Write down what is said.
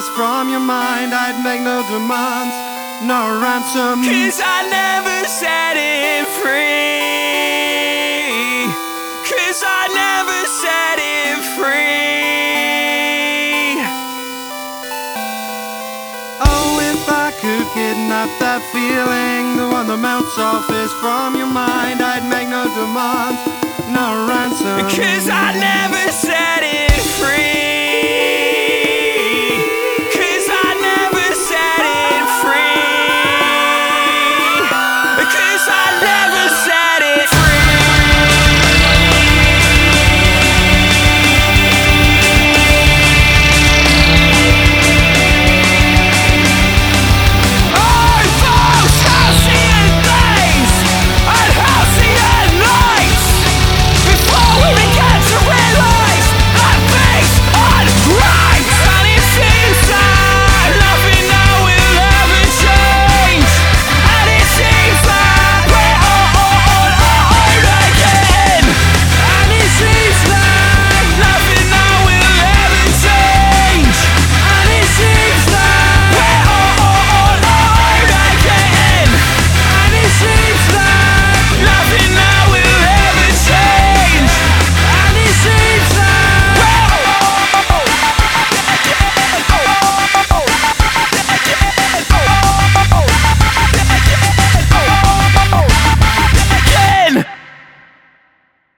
office from your mind, I'd make no demands, no ransom. 'Cause I never set it free. 'Cause I never set it free. Oh, if I could kidnap that feeling, the one that melts office from your mind, I'd make no demands, no ransom. 'Cause I